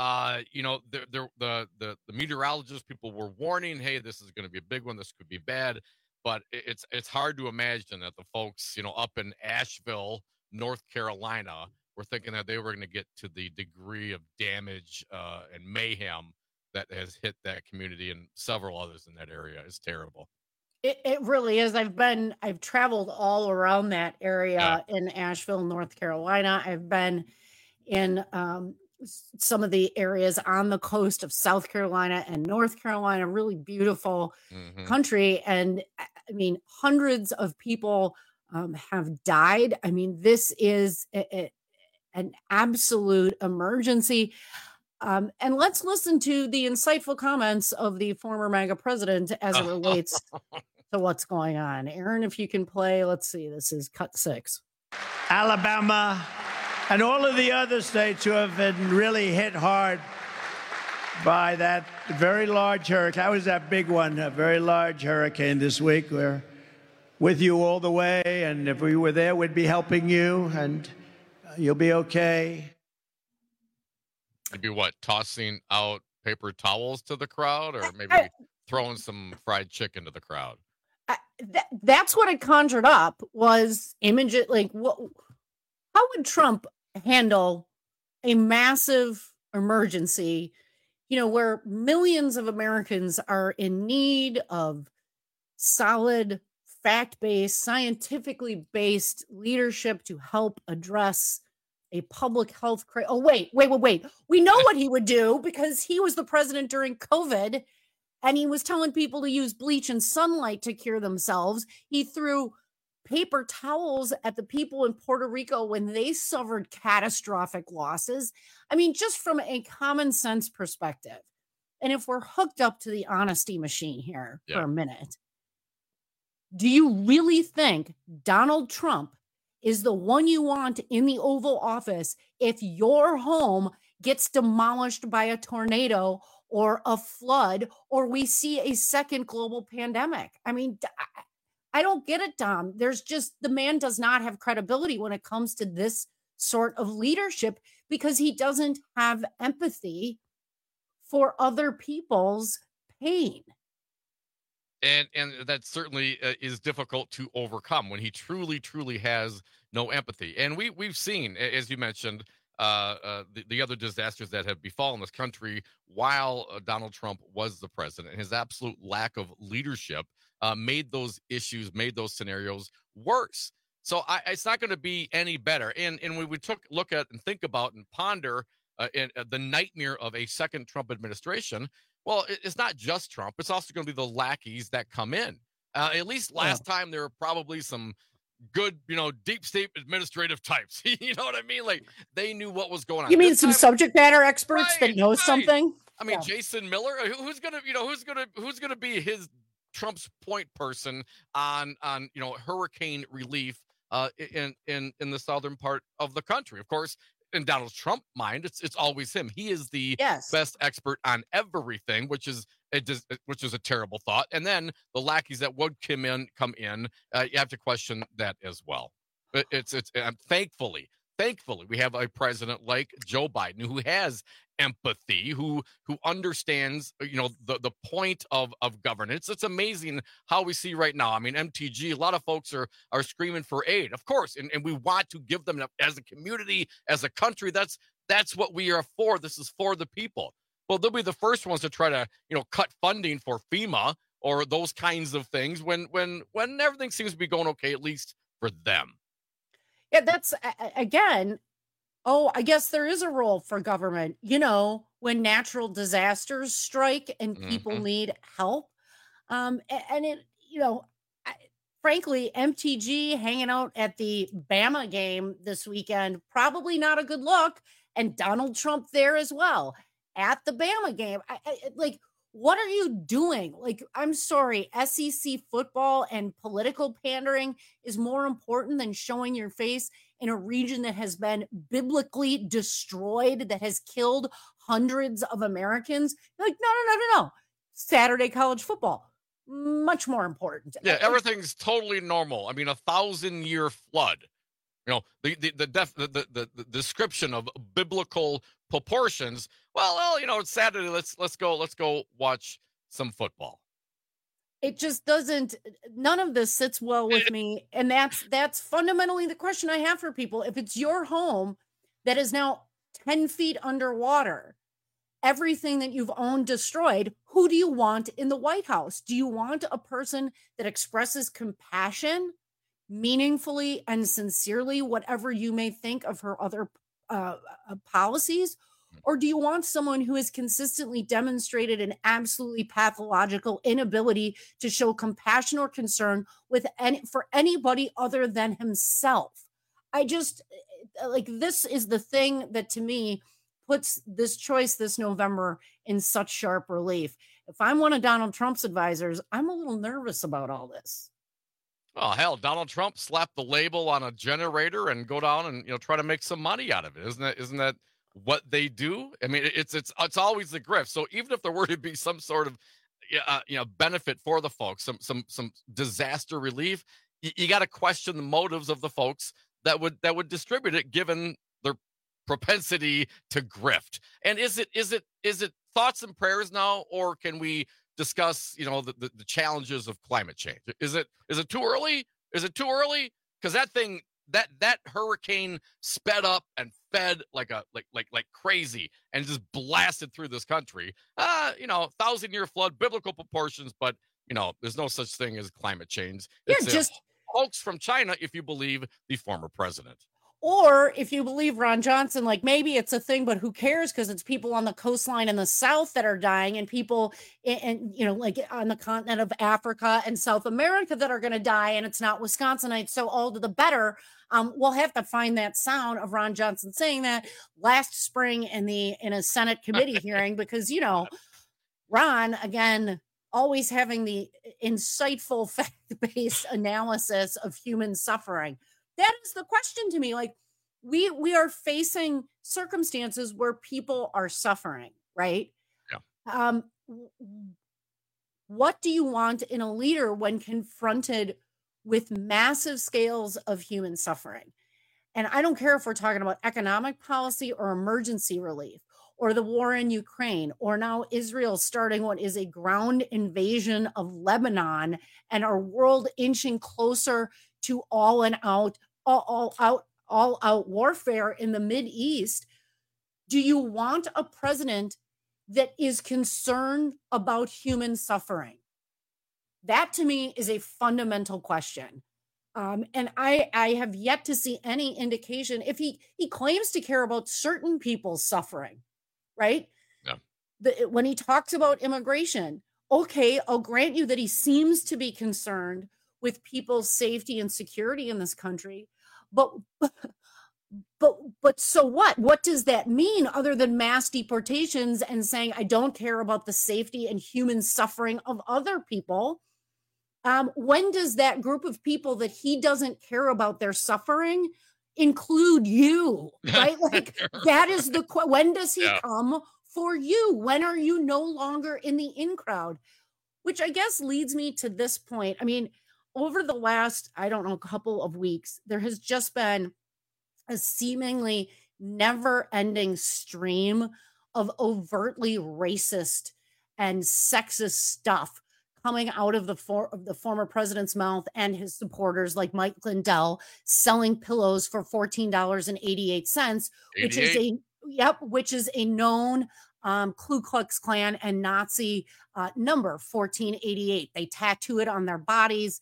The meteorologists, people were warning, hey, this is going to be a big one. This could be bad. But it's hard to imagine that the folks, up in Asheville, North Carolina, were thinking that they were going to get to the degree of damage and mayhem that has hit that community and several others in that area. It's terrible. It really is. I've traveled all around that area in Asheville, North Carolina. I've been in some of the areas on the coast of South Carolina and North Carolina, really beautiful country. And I mean, hundreds of people have died. I mean, this is an absolute emergency. And let's listen to the insightful comments of the former MAGA president as it relates to what's going on. Aaron, if you can play, let's see, this is cut 6. Alabama and all of the other states who have been really hit hard by that very large hurricane. That was that big one, a very large hurricane this week. We're with you all the way, and if we were there, we'd be helping you, and you'll be okay. It'd be what, tossing out paper towels to the crowd, or maybe throwing some fried chicken to the crowd? That's what it conjured up, was images like what. How would Trump handle a massive emergency, where millions of Americans are in need of solid, fact-based, scientifically based leadership to help address a public health crisis? Oh, wait. We know what he would do, because he was the president during COVID, and he was telling people to use bleach and sunlight to cure themselves. He threw paper towels at the people in Puerto Rico when they suffered catastrophic losses. I mean, just from a common sense perspective. And if we're hooked up to the honesty machine here for a minute, do you really think Donald Trump is the one you want in the Oval Office if your home gets demolished by a tornado or a flood, or we see a second global pandemic? I mean, I don't get it, Dom. The man does not have credibility when it comes to this sort of leadership, because he doesn't have empathy for other people's pain. And that certainly is difficult to overcome when he truly has no empathy. And we've seen, as you mentioned, the other disasters that have befallen this country while Donald Trump was the president, and his absolute lack of leadership made those issues, made those scenarios worse. So it's not going to be any better. And when we look at and think about and ponder the nightmare of a second Trump administration, well, it's not just Trump. It's also going to be the lackeys that come in. At least last time there were probably some good, deep state administrative types. You know what I mean? Like, they knew what was going on. You mean some subject matter experts that know something? I mean, Jason Miller, who's gonna be his Trump's point person on hurricane relief in the southern part of the country. Of course, in Donald Trump's mind, it's always him. He is the best expert on everything, which is a terrible thought. And then the lackeys that would come in, you have to question that as well. It's thankfully we have a president like Joe Biden who has empathy, who understands the point of governance. It's amazing how we see right now. I mean, MTG, a lot of folks are screaming for aid, of course, and we want to give them as a community, as a country. That's what we are for. This is for the people. Well, they'll be the first ones to try to cut funding for FEMA or those kinds of things when everything seems to be going okay, at least for them. Yeah, that's again. Oh, I guess there is a role for government, when natural disasters strike and people need help. And it, frankly, MTG hanging out at the Bama game this weekend, probably not a good look. And Donald Trump there as well at the Bama game. What are you doing? I'm sorry, SEC football and political pandering is more important than showing your face in a region that has been biblically destroyed, that has killed hundreds of Americans. No. Saturday college football, much more important. Yeah, everything's totally normal. I mean, 1,000-year flood. The description of biblical proportions. Well, it's Saturday. Let's go watch some football. It just doesn't. None of this sits well with me, and that's fundamentally the question I have for people. If it's your home that is now 10 feet underwater, everything that you've owned destroyed, who do you want in the White House? Do you want a person that expresses compassion meaningfully and sincerely, whatever you may think of her other policies? Or do you want someone who has consistently demonstrated an absolutely pathological inability to show compassion or concern for anybody other than himself? This is the thing that to me puts this choice this November in such sharp relief. If I'm one of Donald Trump's advisors, I'm a little nervous about all this. Oh, hell, Donald Trump slapped the label on a generator and go down and try to make some money out of it. Isn't that what they do? I mean, it's always the grift. So even if there were to be some sort of benefit for the folks, some disaster relief, you got to question the motives of the folks that would distribute it, given their propensity to grift. And is it thoughts and prayers now, or can we discuss the challenges of climate change? Is it too early? Because that thing, that hurricane sped up and fed like crazy and just blasted through this country. 1,000-year flood, biblical proportions, but there's no such thing as climate change. It's just hoax from China, if you believe the former president. Or if you believe Ron Johnson, maybe it's a thing, but who cares? Because it's people on the coastline in the South that are dying, and people on the continent of Africa and South America that are going to die, and it's not Wisconsinites. So all the better. We'll have to find that sound of Ron Johnson saying that last spring in a Senate committee hearing, because Ron, again, always having the insightful fact-based analysis of human suffering. That is the question to me. We are facing circumstances where people are suffering, right? Yeah. What do you want in a leader when confronted with massive scales of human suffering? And I don't care if we're talking about economic policy or emergency relief or the war in Ukraine, or now Israel starting what is a ground invasion of Lebanon, and our world inching closer to all out warfare in the Mideast. Do you want a president that is concerned about human suffering? That to me is a fundamental question. And I have yet to see any indication. If he claims to care about certain people's suffering, right? Yeah. When he talks about immigration, okay, I'll grant you that he seems to be concerned with people's safety and security in this country. But But so what? What does that mean other than mass deportations and saying, I don't care about the safety and human suffering of other people? When does that group of people that he doesn't care about their suffering include you, right? Like that is when does he come for you? When are you no longer in the in crowd? Which I guess leads me to this point. I mean, over the last, I don't know, couple of weeks, there has just been a seemingly never-ending stream of overtly racist and sexist stuff coming out of the former president's mouth and his supporters, like Mike Lindell, selling pillows for $14.88, which is a known Ku Klux Klan and Nazi number, 1488. They tattoo it on their bodies.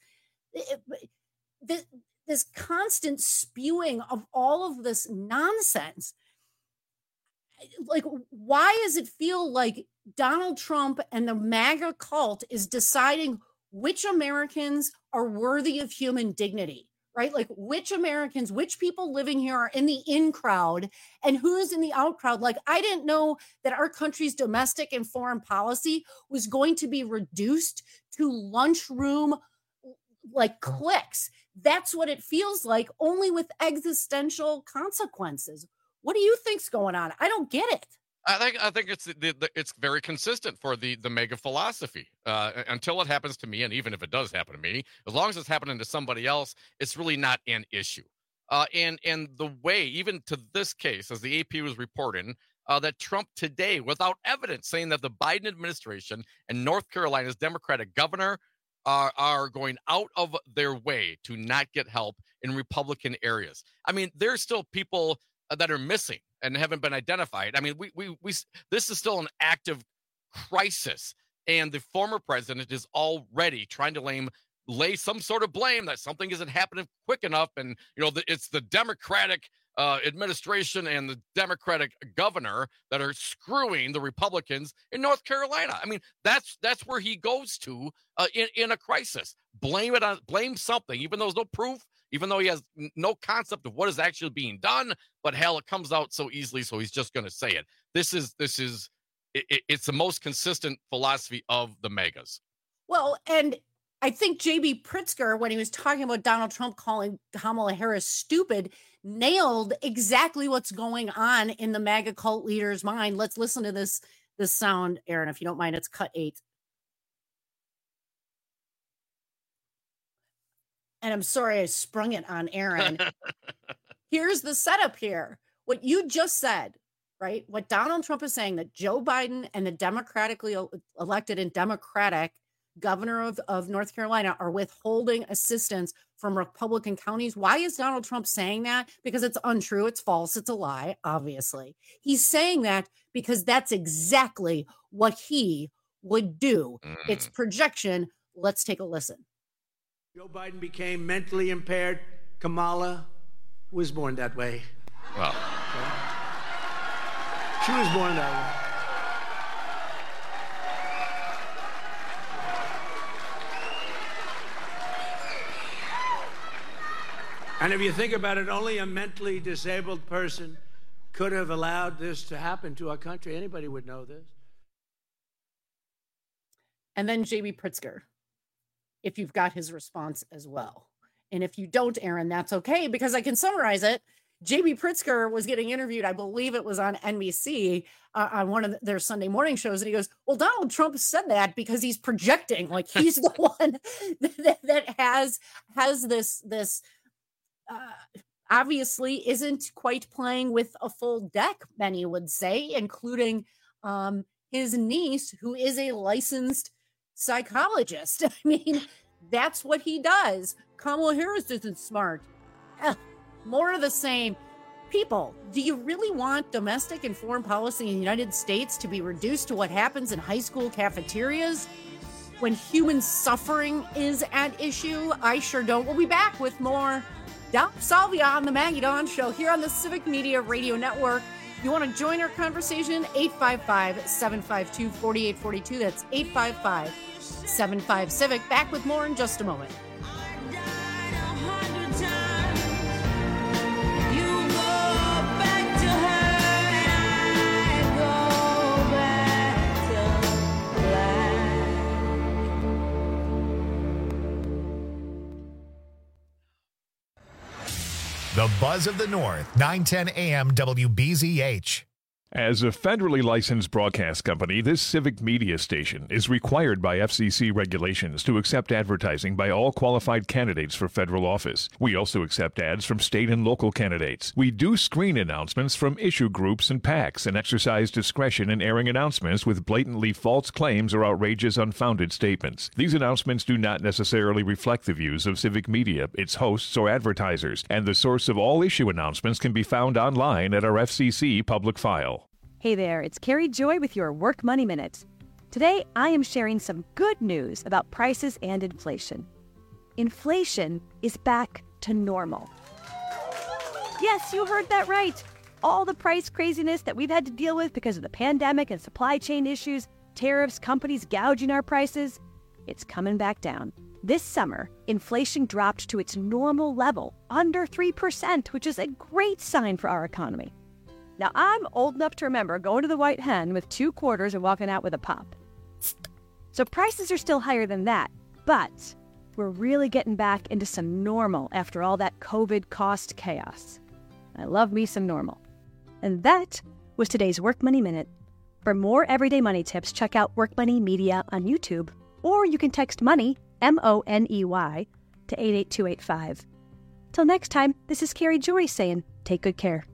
This constant spewing of all of this nonsense. Like, why does it feel like Donald Trump and the MAGA cult is deciding which Americans are worthy of human dignity, right? Like which Americans, which people living here are in the in crowd and who's in the out crowd? Like, I didn't know that our country's domestic and foreign policy was going to be reduced to lunchroom like cliques. That's what it feels like, only with existential consequences. What do you think's going on? I don't get it. I think it's very consistent for the MAGA philosophy. Until it happens to me, and even if it does happen to me, as long as it's happening to somebody else, it's really not an issue. And the way, even to this case, as the AP was reporting, that Trump today, without evidence, saying that the Biden administration and North Carolina's Democratic governor are going out of their way to not get help in Republican areas. I mean, there's still people that are missing and haven't been identified. I mean, we this is still an active crisis, and the former president is already trying to lay some sort of blame that something isn't happening quick enough, and it's the Democratic administration and the Democratic governor that are screwing the Republicans in North Carolina. I mean, that's where he goes to in a crisis. Blame something, even though there's no proof, even though he has no concept of what is actually being done. But hell, it comes out so easily, so he's just going to say it. It's the most consistent philosophy of the MAGAs. Well, and I think J.B. Pritzker, when he was talking about Donald Trump calling Kamala Harris stupid, nailed exactly what's going on in the MAGA cult leader's mind. Let's listen to this sound, Aaron, if you don't mind. It's cut 8. And I'm sorry I sprung it on Aaron. Here's the setup here. What you just said, right? What Donald Trump is saying, that Joe Biden and the democratically elected and Democratic governor of North Carolina are withholding assistance from Republican counties. Why is Donald Trump saying that? Because it's untrue, it's false, it's a lie, obviously. He's saying that because that's exactly what he would do. It's projection. Let's take a listen. Joe Biden became mentally impaired. Kamala was born that way. Wow. Okay. She was born that way. And if you think about it, only a mentally disabled person could have allowed this to happen to our country. Anybody would know this. And then J.B. Pritzker, if you've got his response as well. And if you don't, Aaron, that's okay, because I can summarize it. J.B. Pritzker was getting interviewed, I believe it was on NBC, on one of their Sunday morning shows, and he goes, well, Donald Trump said that because he's projecting, like he's the one that has this obviously isn't quite playing with a full deck, many would say, including his niece, who is a licensed psychologist. I mean, that's what he does. Kamala Harris isn't smart. More of the same. People, do you really want domestic and foreign policy in the United States to be reduced to what happens in high school cafeterias when human suffering is at issue? I sure don't. We'll be back with more Doc Salvia on the Maggie Dawn Show here on the Civic Media Radio Network. If you want to join our conversation, 855-752-4842. That's 855-75-CIVIC. Back with more in just a moment. You were The Buzz of the North, 910 AM WBZH. As a federally licensed broadcast company, this civic media station is required by FCC regulations to accept advertising by all qualified candidates for federal office. We also accept ads from state and local candidates. We do screen announcements from issue groups and PACs and exercise discretion in airing announcements with blatantly false claims or outrageous, unfounded statements. These announcements do not necessarily reflect the views of civic media, its hosts, or advertisers, and the source of all issue announcements can be found online at our FCC public file. Hey there, it's Carrie Joy with your Work Money Minute. Today, I am sharing some good news about prices and inflation. Inflation is back to normal. Yes, you heard that right. All the price craziness that we've had to deal with because of the pandemic and supply chain issues, tariffs, companies gouging our prices, it's coming back down. This summer, inflation dropped to its normal level, under 3%, which is a great sign for our economy. Now, I'm old enough to remember going to the White Hen with 2 quarters and walking out with a pop. So prices are still higher than that, but we're really getting back into some normal after all that COVID cost chaos. I love me some normal. And that was today's Work Money Minute. For more everyday money tips, check out Work Money Media on YouTube, or you can text MONEY, MONEY, to 88285. Till next time, this is Carrie Joy saying, take good care.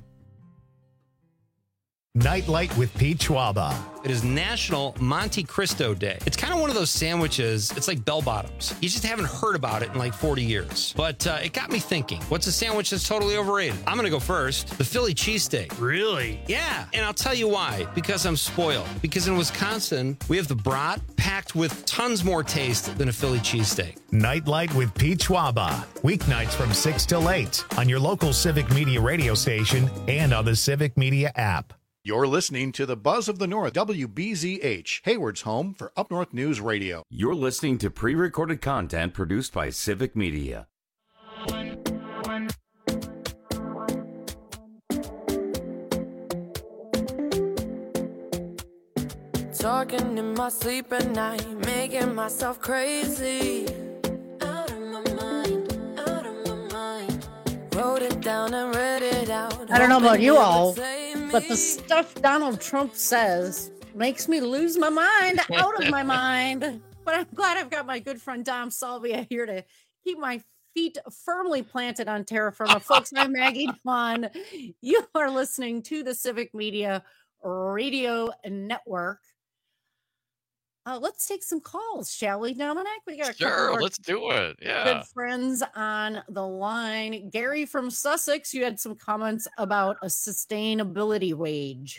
Nightlight with Pete Schwaba. It is National Monte Cristo Day. It's kind of one of those sandwiches, it's like bell bottoms. You just haven't heard about it in like 40 years. But it got me thinking, what's a sandwich that's totally overrated? I'm going to go first. The Philly cheesesteak. Really? Yeah, and I'll tell you why. Because I'm spoiled. Because in Wisconsin, we have the brat packed with tons more taste than a Philly cheesesteak. Nightlight with Pete Schwaba. Weeknights from 6 till 8 on your local Civic Media radio station and on the Civic Media app. You're listening to the Buzz of the North, WBZH, Hayward's home for Up North News Radio. You're listening to pre-recorded content produced by Civic Media. Talking in my sleep at night, making myself crazy. Out of my mind, out of my mind. Wrote it down and read it out. I don't know about you all, but the stuff Donald Trump says makes me lose my mind, out of my mind. But I'm glad I've got my good friend Dom Salvia here to keep my feet firmly planted on terra firma. Folks, I'm Maggie Dawn. You are listening to the Civic Media Radio Network. Let's take some calls, shall we, Dominic? We got a Sure, let's do it. Yeah. Good friends on the line. Gary from Sussex, you had some comments about a sustainability wage.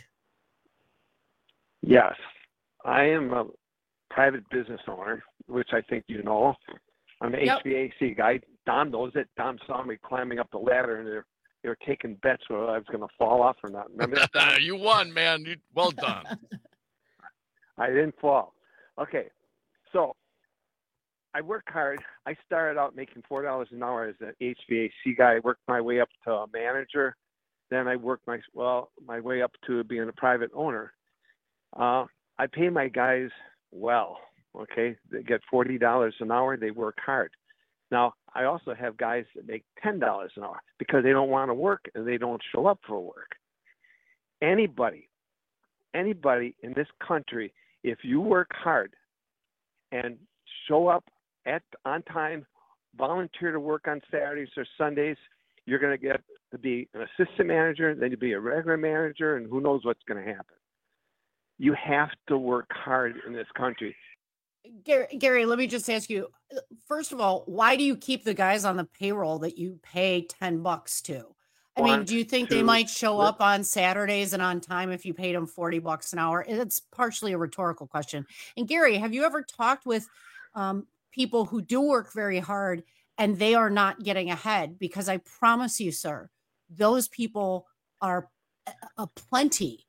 Yes, I am a private business owner, which I think you know. I'm an HVAC guy. Don knows it. Don saw me climbing up the ladder, and they were taking bets whether I was going to fall off or not. Remember that? You won, man. Well done. I didn't fall. Okay, so I work hard. I started out making $4 an hour as an HVAC guy. I worked my way up to a manager. Then I worked my way up to being a private owner. I pay my guys well, okay? They get $40 an hour. They work hard. Now, I also have guys that make $10 an hour because they don't want to work and they don't show up for work. Anybody in this country, if you work hard and show up on time, volunteer to work on Saturdays or Sundays, you're going to get to be an assistant manager, then you'll be a regular manager, and who knows what's going to happen. You have to work hard in this country. Gary, let me just ask you, first of all, why do you keep the guys on the payroll that you pay $10 to? I mean, do you think they might show up on Saturdays and on time if you paid them $40 an hour? It's partially a rhetorical question. And Gary, have you ever talked with people who do work very hard and they are not getting ahead? Because I promise you, sir, those people are aplenty.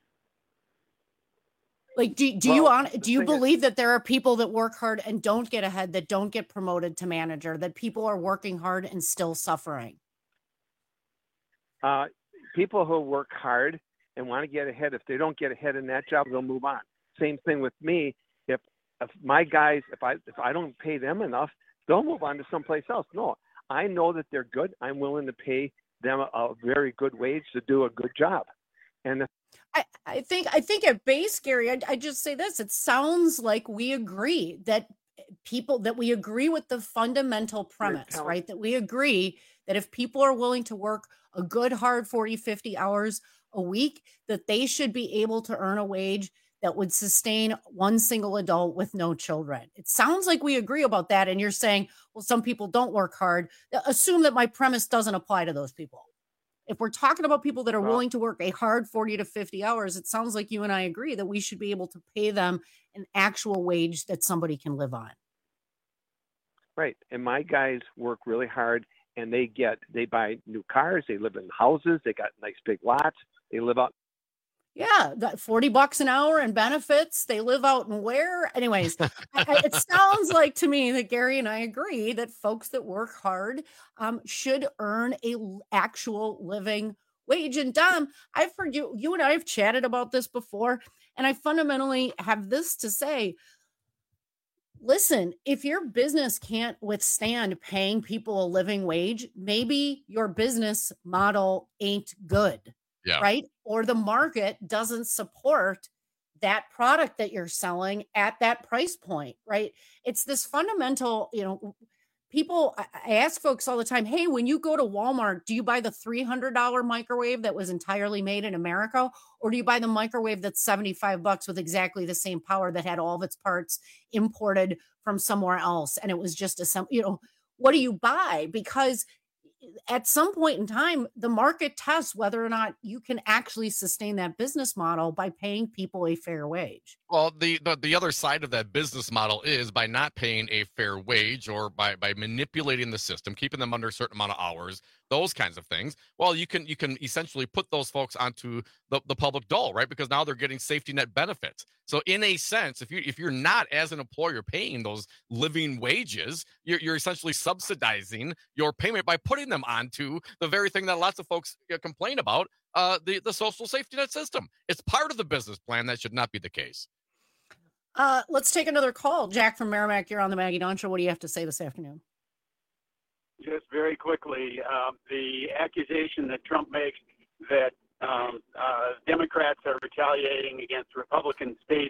Like, do you believe that there are people that work hard and don't get ahead, that don't get promoted to manager, that people are working hard and still suffering? People who work hard and want to get ahead, if they don't get ahead in that job, they'll move on. Same thing with me. If my guys, if I don't pay them enough, they'll move on to someplace else. No, I know that they're good. I'm willing to pay them a very good wage to do a good job. And I think at base, Gary, I just say this. It sounds like we agree that we agree with the fundamental premise, right? That we agree that if people are willing to work a good, hard 40, 50 hours a week, that they should be able to earn a wage that would sustain one single adult with no children. It sounds like we agree about that. And you're saying, well, some people don't work hard. Assume that my premise doesn't apply to those people. If we're talking about people that are willing to work a hard 40 to 50 hours, it sounds like you and I agree that we should be able to pay them an actual wage that somebody can live on. Right. And my guys work really hard, and they buy new cars. They live in houses. They got nice big lots. They live out. Yeah, got $40 an hour and benefits. They live out and where? Anyways, it sounds like to me that Gary and I agree that folks that work hard should earn a actual living wage. And Dom, I've heard you and I have chatted about this before, and I fundamentally have this to say. Listen, if your business can't withstand paying people a living wage, maybe your business model ain't good. Yeah. Right? Or the market doesn't support that product that you're selling at that price point, right? It's this fundamental, people, I ask folks all the time, hey, when you go to Walmart, do you buy the $300 microwave that was entirely made in America? Or do you buy the microwave that's $75 with exactly the same power that had all of its parts imported from somewhere else? And it was just what do you buy? Because at some point in time, the market tests whether or not you can actually sustain that business model by paying people a fair wage. Well, the other side of that business model is by not paying a fair wage or by manipulating the system, keeping them under a certain amount of hours, those kinds of things. Well, you can essentially put those folks onto the public dole, right? Because now they're getting safety net benefits. So in a sense, if you're not as an employer paying those living wages, you're essentially subsidizing your payment by putting them onto the very thing that lots of folks complain about, the social safety net system. It's part of the business plan. That should not be the case. Let's take another call. Jack from Merrimack, you're on the Maggie Dawn Show. What do you have to say this afternoon? Just very quickly, the accusation that Trump makes that Democrats are retaliating against Republican states,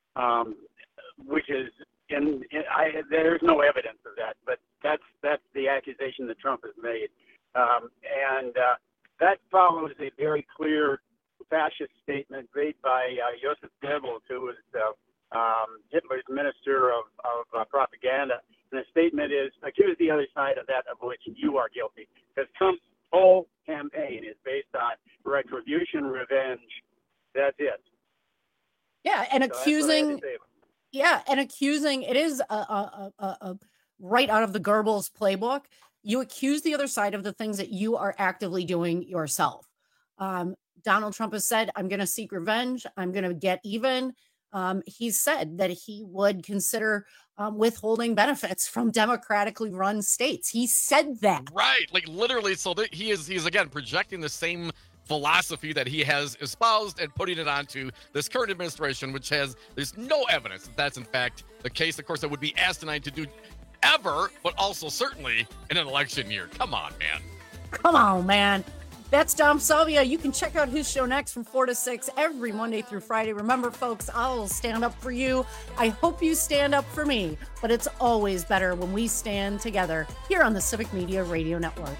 which is there's no evidence of that, but that's the accusation that Trump has made, and that follows a very clear fascist statement made by Joseph Goebbels, who was Hitler's minister of propaganda. And the statement is, accuse the other side of that of which you are guilty. Because Trump's whole campaign is based on retribution, revenge. That's it. Yeah, and so accusing. Yeah, and accusing. It is a right out of the Goebbels playbook. You accuse the other side of the things that you are actively doing yourself. Donald Trump has said, I'm going to seek revenge. I'm going to get even. He said that he would consider withholding benefits from democratically run states. He said that. Right. Like literally. So that he's again projecting the same philosophy that he has espoused and putting it onto this current administration, which there's no evidence that that's in fact the case. Of course, that would be asinine to do ever, but also certainly in an election year. Come on, man. Come on, man. That's Dom Salvia. You can check out his show next from 4 to 6 every Monday through Friday. Remember, folks, I'll stand up for you. I hope you stand up for me, but it's always better when we stand together here on the Civic Media Radio Network.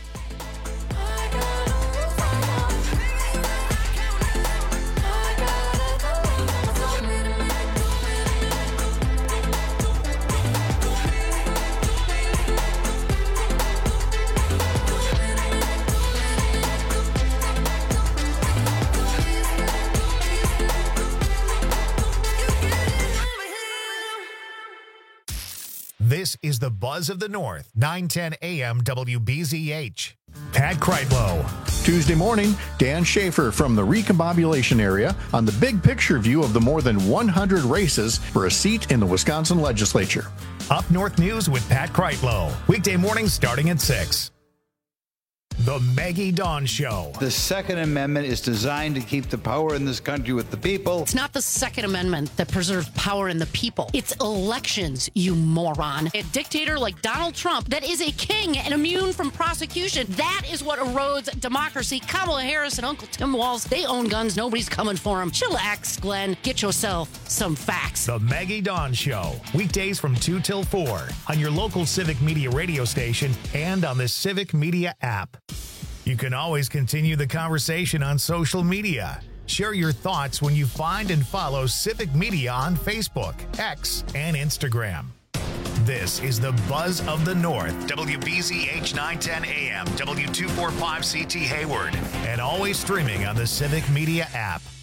This is the Buzz of the North, 910 AM WBZH. Pat Kreitlow. Tuesday morning, Dan Schaefer from the recombobulation area on the big picture view of the more than 100 races for a seat in the Wisconsin legislature. Up North News with Pat Kreitlow. Weekday mornings starting at 6. The Maggie Dawn Show. The Second Amendment is designed to keep the power in this country with the people. It's not the Second Amendment that preserves power in the people. It's elections, you moron. A dictator like Donald Trump that is a king and immune from prosecution. That is what erodes democracy. Kamala Harris and Uncle Tim Walz, they own guns. Nobody's coming for them. Chillax, Glenn. Get yourself some facts. The Maggie Dawn Show. Weekdays from 2 till 4 on your local Civic Media radio station and on the Civic Media app. You can always continue the conversation on social media. Share your thoughts when you find and follow Civic Media on Facebook, X, and Instagram. This is the Buzz of the North, WBZH 910 AM, W245CT Hayward, and always streaming on the Civic Media app.